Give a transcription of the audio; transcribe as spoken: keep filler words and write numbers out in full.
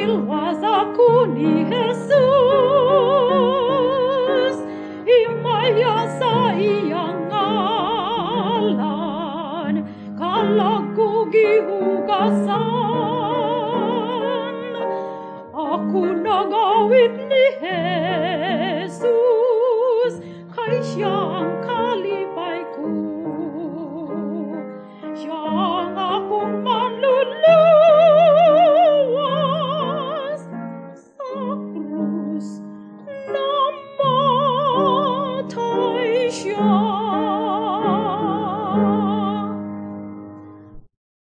luas aku ni Jesus, imaya sa iyang ngalan, kalau ku gihugasan.